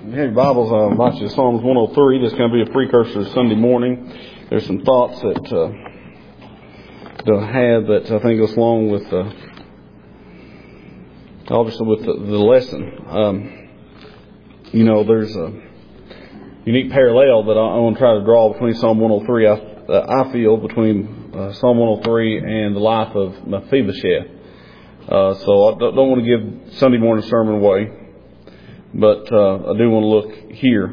you have your Bibles, I'll invite you to Psalms 103. This is going to be a precursor to Sunday morning. There's some thoughts that I have that I think goes along with, obviously, with the lesson. There's a unique parallel that I want to try to draw between Psalm 103. I feel between Psalm 103 and the life of Mephibosheth. So I don't want to give Sunday morning sermon away, but I do want to look here.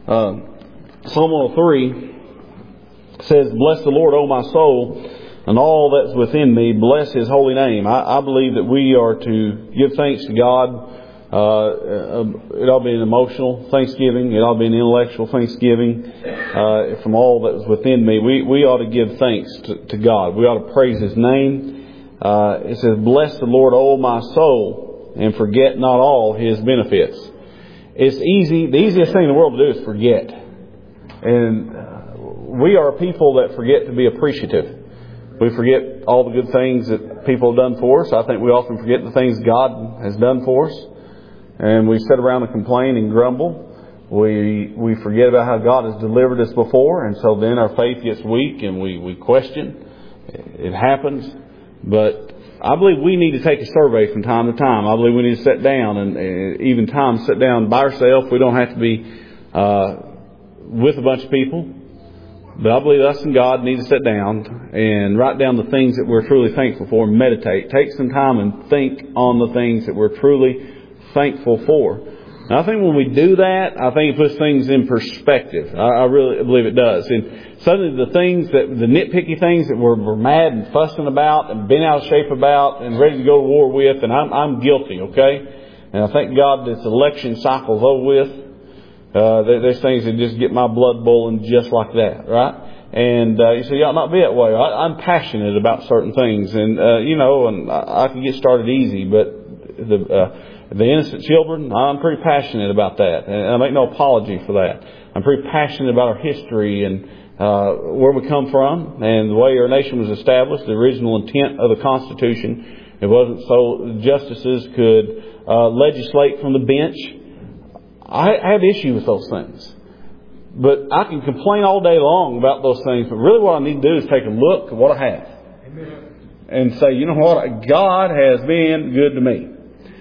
Psalm 103 says, "Bless the Lord, O my soul, and all that's within me. Bless His holy name." I believe that we are to give thanks to God. It ought to be an emotional thanksgiving. It ought to be an intellectual thanksgiving. From all that is within me, we ought to give thanks to God. We ought to praise His name. It says, "Bless the Lord, O my soul, and forget not all His benefits." It's easy. The easiest thing in the world to do is forget. And we are a people that forget to be appreciative. We forget all the good things that people have done for us. I think we often forget the things God has done for us. And we sit around and complain and grumble. We forget about how God has delivered us before. And so then our faith gets weak and we question. It happens. But I believe we need to take a survey from time to time. I believe we need to sit down and even times sit down by ourselves. We don't have to be with a bunch of people. But I believe us and God need to sit down and write down the things that we're truly thankful for and meditate. Take some time and think on the things that we're truly thankful for. And I think when we do that, I think it puts things in perspective. I really believe it does. And suddenly the nitpicky things that we're mad and fussing about and been out of shape about and ready to go to war with, and I'm guilty, okay? And I thank God this election cycle's over with. There's things that just get my blood boiling just like that, right? And you say, you ought not be that way. I'm passionate about certain things, and and I can get started easy, but the innocent children, I'm pretty passionate about that, and I make no apology for that. I'm pretty passionate about our history and where we come from and the way our nation was established, the original intent of the Constitution. It wasn't so justices could legislate from the bench. I have issue with those things. But I can complain all day long about those things, but really what I need to do is take a look at what I have. Amen. And say, you know what? God has been good to me.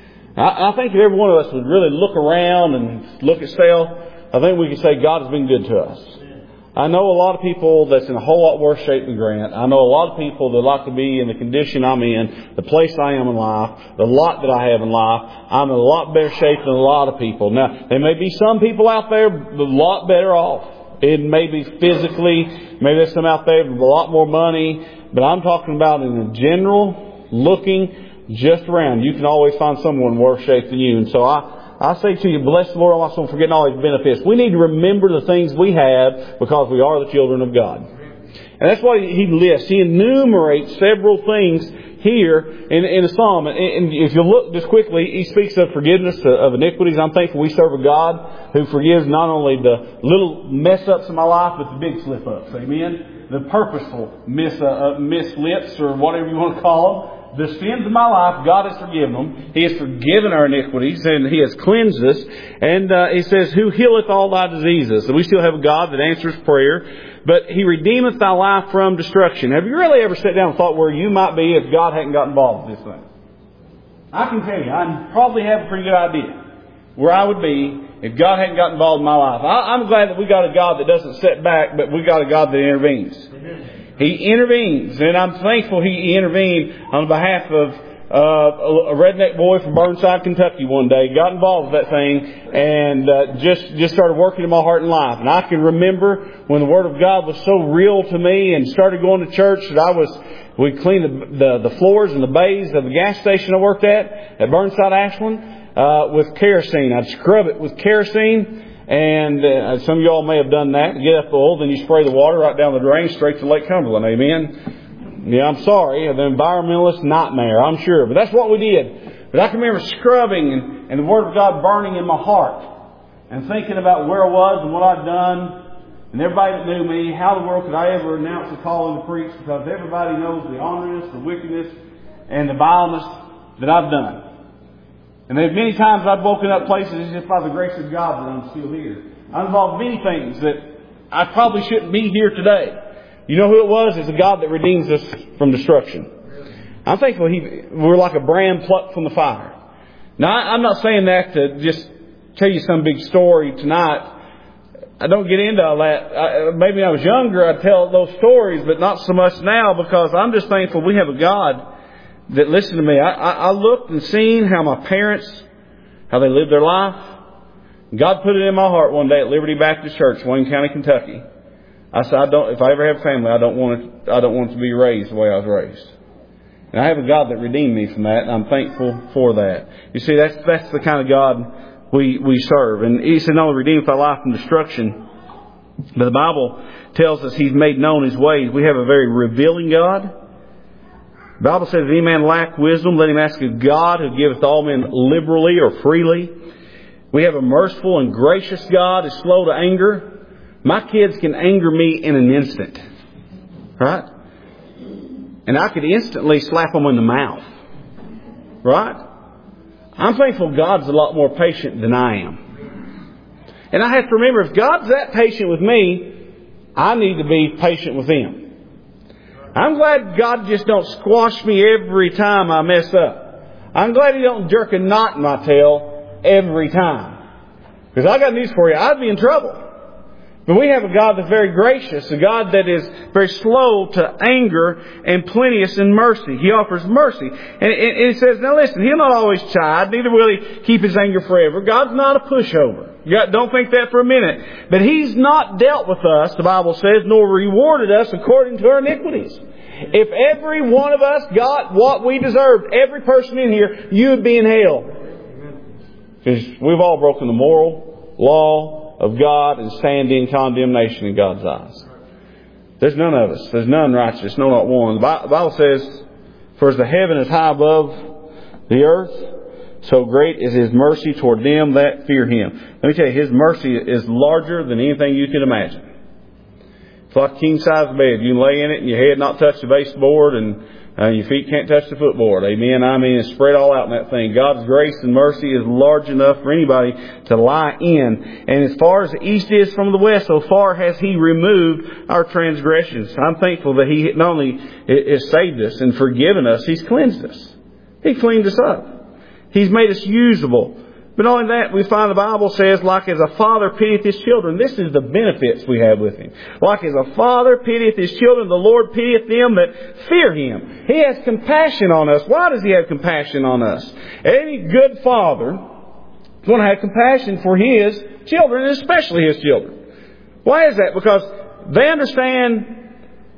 I think if every one of us would really look around and look at self, I think we could say God has been good to us. I know a lot of people that's in a whole lot worse shape than Grant. I know a lot of people that like to be in the condition I'm in, the place I am in life, the lot that I have in life. I'm in a lot better shape than a lot of people. Now, there may be some people out there a lot better off. It may be physically, maybe there's some out there with a lot more money, but I'm talking about in the general looking just around. You can always find someone in worse shape than you. And so I say to you, bless the Lord, O my soul, forgetting all His benefits. We need to remember the things we have because we are the children of God. And that's why He lists. He enumerates several things here in the Psalm. And if you look just quickly, He speaks of forgiveness of iniquities. I'm thankful we serve a God who forgives not only the little mess-ups in my life, but the big slip-ups. Amen? The purposeful misslips or whatever you want to call them. The sins of my life, God has forgiven them. He has forgiven our iniquities and He has cleansed us. And He says, "Who healeth all thy diseases?" So we still have a God that answers prayer. But He redeemeth thy life from destruction. Have you really ever sat down and thought where you might be if God hadn't got involved with this thing? I can tell you, I probably have a pretty good idea where I would be if God hadn't got involved in my life. I'm glad that we got a God that doesn't sit back, but we got a God that intervenes. He intervenes, and I'm thankful He intervened on behalf of a redneck boy from Burnside, Kentucky one day. Got involved with that thing and just started working in my heart and life. And I can remember when the Word of God was so real to me and started going to church that we cleaned the floors and the bays of the gas station I worked at Burnside, Ashland, with kerosene. I'd scrub it with kerosene. And some of y'all may have done that. You get up the oil, then you spray the water right down the drain straight to Lake Cumberland. Amen? Yeah, I'm sorry. The environmentalist nightmare, I'm sure. But that's what we did. But I can remember scrubbing and the Word of God burning in my heart. And thinking about where I was and what I'd done. And everybody that knew me, how in the world could I ever announce the calling to preach? Because everybody knows the honoriness, the wickedness, and the vileness that I've done. And there's many times I've woken up places, it's just by the grace of God that I'm still here. I'm involved in many things that I probably shouldn't be here today. You know who it was? It's a God that redeems us from destruction. I'm thankful we're like a brand plucked from the fire. Now, I'm not saying that to just tell you some big story tonight. I don't get into all that. Maybe when I was younger, I'd tell those stories, but not so much now, because I'm just thankful we have a God that listened to me. I looked and seen how my parents, how they lived their life. God put it in my heart one day at Liberty Baptist Church, Wayne County, Kentucky. I said, if I ever have a family, I don't want it to be raised the way I was raised. And I have a God that redeemed me from that, and I'm thankful for that. You see, that's the kind of God we serve. And He said, not only redeem our life from destruction, but the Bible tells us He's made known His ways. We have a very revealing God. The Bible says, if any man lack wisdom, let him ask of God, who giveth all men liberally or freely. We have a merciful and gracious God who's slow to anger. My kids can anger me in an instant. Right? And I could instantly slap them in the mouth. Right? I'm thankful God's a lot more patient than I am. And I have to remember, if God's that patient with me, I need to be patient with Him. I'm glad God just don't squash me every time I mess up. I'm glad He don't jerk a knot in my tail every time. Because I got news for you, I'd be in trouble. But we have a God that's very gracious, a God that is very slow to anger and plenteous in mercy. He offers mercy. And it says, now listen, He'll not always chide, neither will He keep His anger forever. God's not a pushover. Don't think that for a minute. But He's not dealt with us, the Bible says, nor rewarded us according to our iniquities. If every one of us got what we deserved, every person in here, you would be in hell. Because we've all broken the moral law of God and stand in condemnation in God's eyes. There's none of us. There's none righteous. No, not one. The Bible says, for as the heaven is high above the earth, so great is His mercy toward them that fear Him. Let me tell you, His mercy is larger than anything you can imagine. It's like a king-size bed. You can lay in it and your head not touch the baseboard and your feet can't touch the footboard. Amen. I mean, it's spread all out in that thing. God's grace and mercy is large enough for anybody to lie in. And as far as the east is from the west, so far has He removed our transgressions. I'm thankful that He not only has saved us and forgiven us, He's cleansed us. He cleaned us up. He's made us usable. But not only that, we find the Bible says, like as a father pitieth his children. This is the benefits we have with Him. Like as a father pitieth his children, the Lord pitieth them that fear Him. He has compassion on us. Why does He have compassion on us? Any good father is going to have compassion for his children, especially his children. Why is that? Because they understand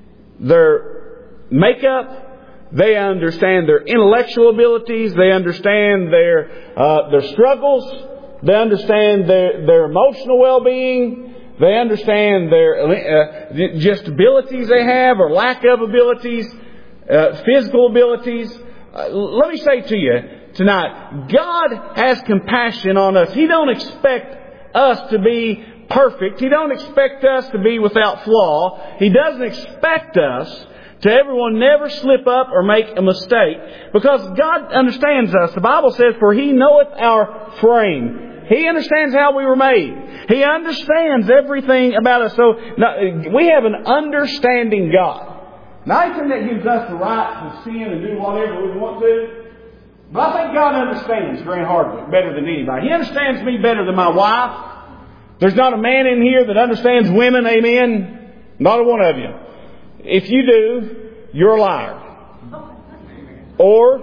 their makeup. They understand their intellectual abilities. They understand their struggles. They understand their emotional well-being. They understand their just abilities they have or lack of abilities, physical abilities. Let me say to you tonight, God has compassion on us. He don't expect us to be perfect. He don't expect us to be without flaw. He doesn't expect us to everyone never slip up or make a mistake, because God understands us. The Bible says, for He knoweth our frame. He understands how we were made. He understands everything about us. So now, we have an understanding God. Now, I think that gives us the right to sin and do whatever we want to. But I think God understands Grant Hardwick better than anybody. He understands me better than my wife. There's not a man in here that understands women, amen? Not a one of you. If you do, you're a liar. Or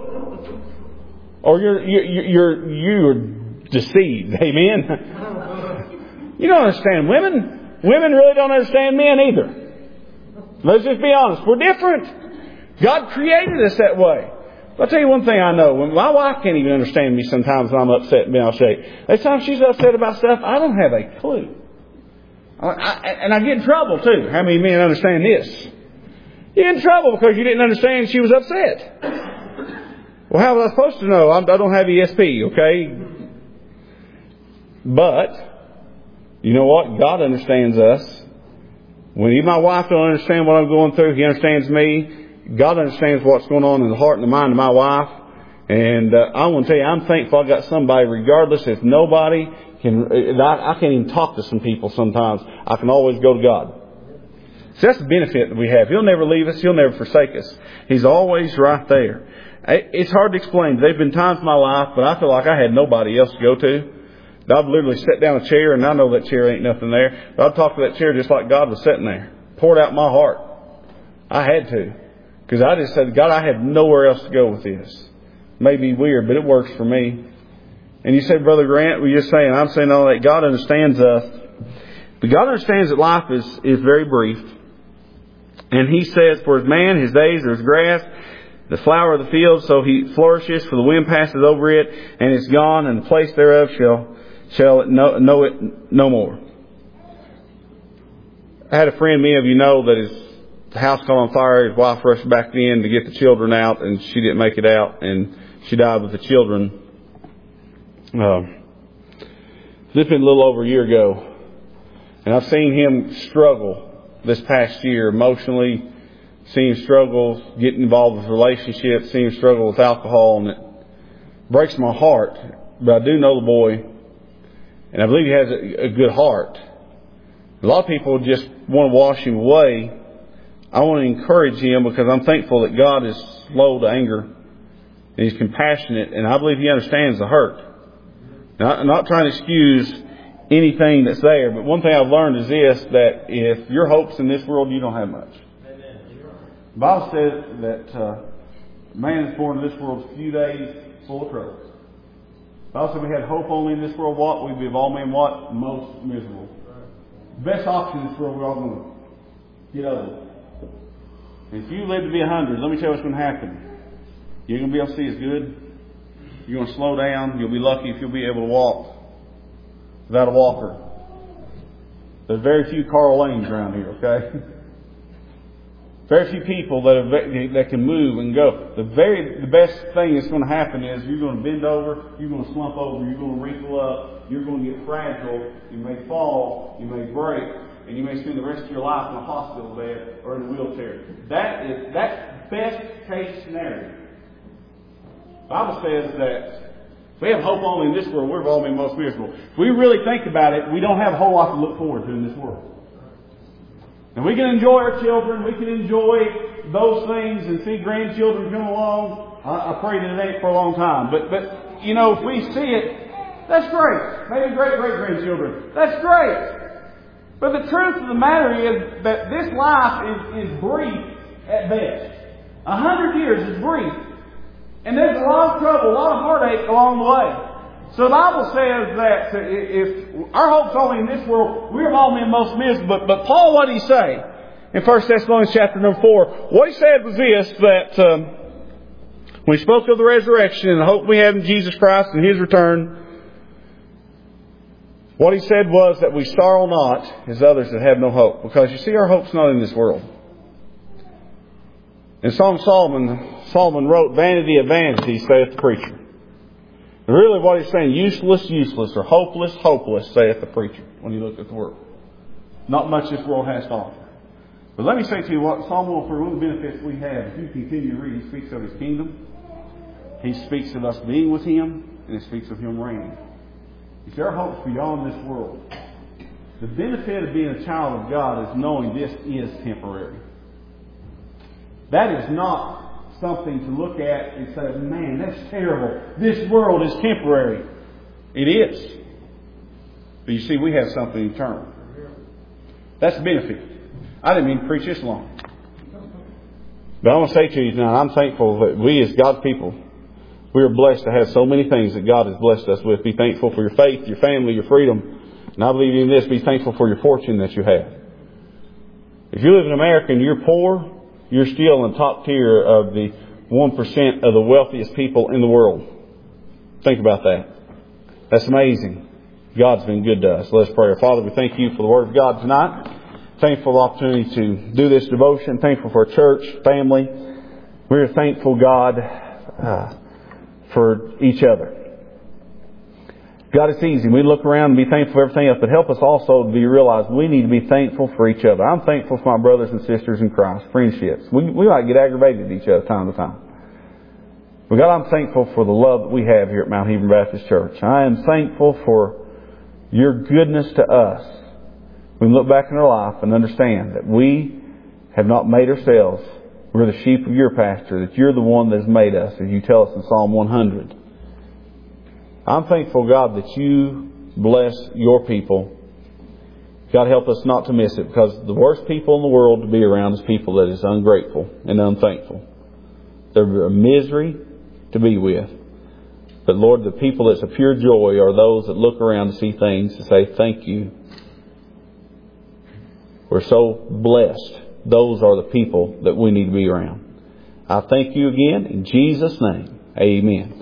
you're deceived. Amen. You don't understand women. Women really don't understand men either. Let's just be honest. We're different. God created us that way. I'll tell you one thing I know. When my wife can't even understand me sometimes when I'm upset and being upset. Every time she's upset about stuff, I don't have a clue. And I get in trouble too. How many men understand this? You get in trouble because you didn't understand she was upset. Well, how was I supposed to know? I don't have ESP, okay? But, you know what? God understands us. When even my wife don't understand what I'm going through, He understands me. God understands what's going on in the heart and the mind of my wife. And I want to tell you, I'm thankful I got somebody, regardless if nobody can, I can't even talk to some people sometimes. I can always go to God. So that's the benefit that we have. He'll never leave us. He'll never forsake us. He's always right there. It's hard to explain. There have been times in my life, but I feel like I had nobody else to go to. I'd literally sit down a chair, and I know that chair ain't nothing there, but I'd talk to that chair just like God was sitting there. Poured out my heart. I had to. Because I just said, God, I have nowhere else to go with this. May be weird, but it works for me. And you say, Brother Grant, we're just saying, I'm saying all that. God understands us. But God understands that life is very brief. And He says, for as man, his days are as grass, the flower of the field, so he flourishes, for the wind passes over it, and it's gone, and the place thereof shall know it no more. I had a friend, many of you know, that his house caught on fire. His wife rushed back in to get the children out, and she didn't make it out, and she died with the children. This has been a little over a year ago, and I've seen him struggle this past year emotionally, seen him struggle getting involved with relationships, seen him struggle with alcohol, and it breaks my heart. But I do know the boy, and I believe he has a good heart. A lot of people just want to wash him away. I want to encourage him because I'm thankful that God is slow to anger and He's compassionate, and I believe He understands the hurt. Now, I'm not trying to excuse anything that's there, but one thing I've learned is this, that if your hope's in this world, you don't have much. The Bible says that man is born in this world a few days full of trouble. The Bible said we had hope only in this world, what? We'd be of all men what? Most miserable. The best option in this world, we're all going to get old. And if you live to be 100, let me tell you what's going to happen. You're going to be able to see as good. You're going to slow down. You'll be lucky if you'll be able to walk without a walker. There's very few Carl Lanes around here, okay? Very few people that can move and go. The best thing that's going to happen is you're going to bend over, you're going to slump over, you're going to wrinkle up, you're going to get fragile, you may fall, you may break, and you may spend the rest of your life in a hospital bed or in a wheelchair. That's best case scenario. The Bible says that if we have hope only in this world, we're all most miserable. If we really think about it, we don't have a whole lot to look forward to in this world. And we can enjoy our children, we can enjoy those things and see grandchildren come along. I pray that it ain't for a long time. But you know, if we see it, that's great. Maybe great-great-grandchildren. That's great. But the truth of the matter is that this life is brief at best. 100 years is brief. And there's a lot of trouble, a lot of heartache along the way. So the Bible says that if our hope's only in this world, we're all men most miserable. But Paul, what did he say? In 1 Thessalonians chapter number 4, what he said was this, that when he spoke of the resurrection and the hope we have in Jesus Christ and His return, what he said was that we sorrow not as others that have no hope. Because you see, our hope's not in this world. In Song of Solomon wrote, vanity of vanity, saith the preacher. And really what he's saying, useless, or hopeless, saith the preacher, when you look at the world. Not much this world has to offer. But let me say to you what Psalm 103, one of the benefits we have, if you continue to read, he speaks of His kingdom. He speaks of us being with Him, and He speaks of Him reigning. You see, our hope's beyond this world. The benefit of being a child of God is knowing this is temporary. That is not something to look at and say, man, that's terrible. This world is temporary. It is. But you see, we have something eternal. That's the benefit. I didn't mean to preach this long. But I want to say to you tonight, I'm thankful that we as God's people, we are blessed to have so many things that God has blessed us with. Be thankful for your faith, your family, your freedom. And I believe in this, be thankful for your fortune that you have. If you live in America and you're poor, you're still in the top tier of the 1% of the wealthiest people in the world. Think about that. That's amazing. God's been good to us. Let's pray. Father, we thank You for the Word of God tonight. Thankful for the opportunity to do this devotion. Thankful for our church, family. We're thankful, God, for each other. God, it's easy. We look around and be thankful for everything else, but help us also to realize we need to be thankful for each other. I'm thankful for my brothers and sisters in Christ, friendships. We might get aggravated at each other time to time. But God, I'm thankful for the love that we have here at Mount Hebron Baptist Church. I am thankful for your goodness to us. We can look back in our life and understand that we have not made ourselves. We're the sheep of your pasture, that you're the one that has made us, as you tell us in Psalm 100. I'm thankful, God, that you bless your people. God, help us not to miss it, because the worst people in the world to be around is people that is ungrateful and unthankful. They're a misery to be with. But Lord, the people that's a pure joy are those that look around and see things and say, thank you. We're so blessed. Those are the people that we need to be around. I thank you again in Jesus' name. Amen.